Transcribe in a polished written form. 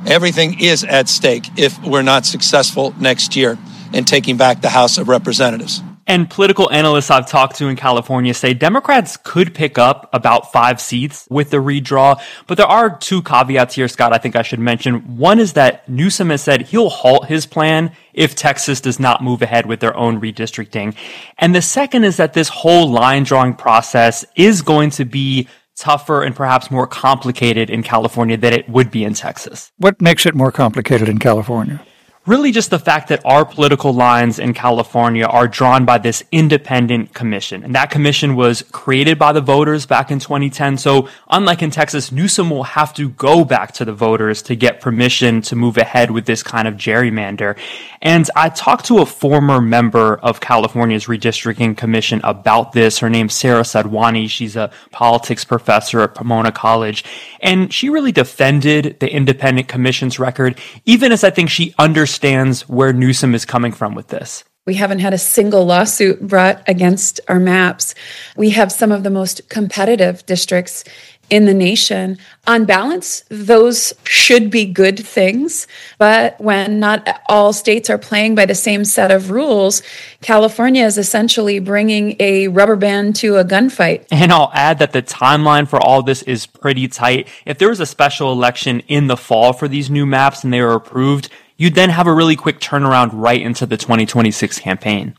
Everything is at stake if we're not successful next year in taking back the House of Representatives. And political analysts I've talked to in California say Democrats could pick up about 5 seats with the redraw. But there are 2 caveats here, Scott, I think I should mention. One is that Newsom has said he'll halt his plan if Texas does not move ahead with their own redistricting. And the second is that this whole line drawing process is going to be tougher and perhaps more complicated in California than it would be in Texas. What makes it more complicated in California? Really just the fact that our political lines in California are drawn by this independent commission. And that commission was created by the voters back in 2010. So unlike in Texas, Newsom will have to go back to the voters to get permission to move ahead with this kind of gerrymander. And I talked to a former member of California's redistricting commission about this. Her name's Sarah Sadwani. She's a politics professor at Pomona College. And she really defended the independent commission's record, even as I think she understands where Newsom is coming from with this. We haven't had a single lawsuit brought against our maps. We have some of the most competitive districts in the nation. On balance, those should be good things. But when not all states are playing by the same set of rules, California is essentially bringing a rubber band to a gunfight. And I'll add that the timeline for all this is pretty tight. If there was a special election in the fall for these new maps and they were approved, you'd then have a really quick turnaround right into the 2026 campaign.